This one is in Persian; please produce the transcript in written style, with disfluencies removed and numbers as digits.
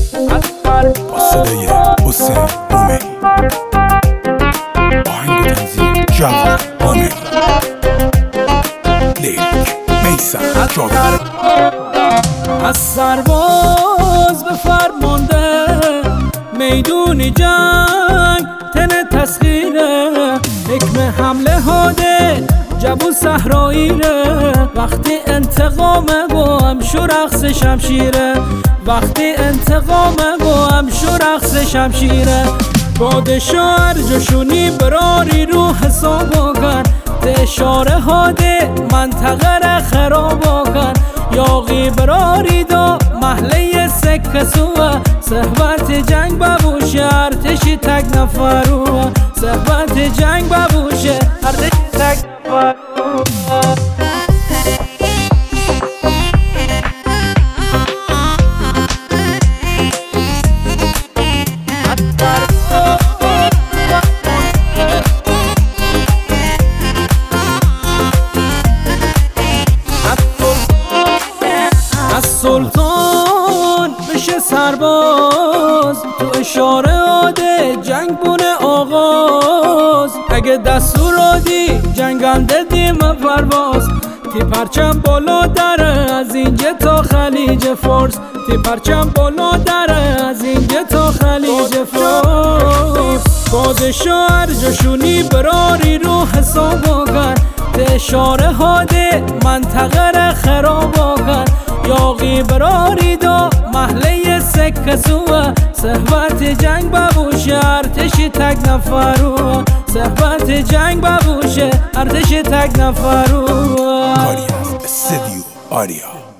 با صدای حسین مومنی، آهنگ و تنظیم جواد مومنی، لیک میثم جاوید. از سرباز به فرمانده میدون جنگ تن تسخیره، حکم حمله هاده جبون صحراییره. وقتی انتقامه با هم شو رقص شمشیره، وقتی انتقامه با هم شو رقص شمشیره. پادشاه ارجشونی براری رو حساب کن، اشاره هاده منطقه را خراب کن. یاقی براری دا محله سکه سوه، صحبت جنگ ببوشه ارتشی تک نفروه، صحبت جنگ ببوشه ارتشی تک نفروه. سلطان بشه سرباز تو اشاره آده جنگ بونه آغاز. اگه دستور آدی جنگنده دیم پرواز، تی پرچم بالا داره از اینجا تا خلیج فارس، تی پرچم بالا داره از اینجا تا خلیج فارس. پادشاه ارجشونی براری رو حساب کن، اشاره هاده منطقه را خراب کن. یاقی براری دا محله سکه سوه، صحبت جنگ ببوشه ارتشی تک نفروه، صحبت جنگ ببوشه ارتشی تک نفروه. کاری از استدیو آریا.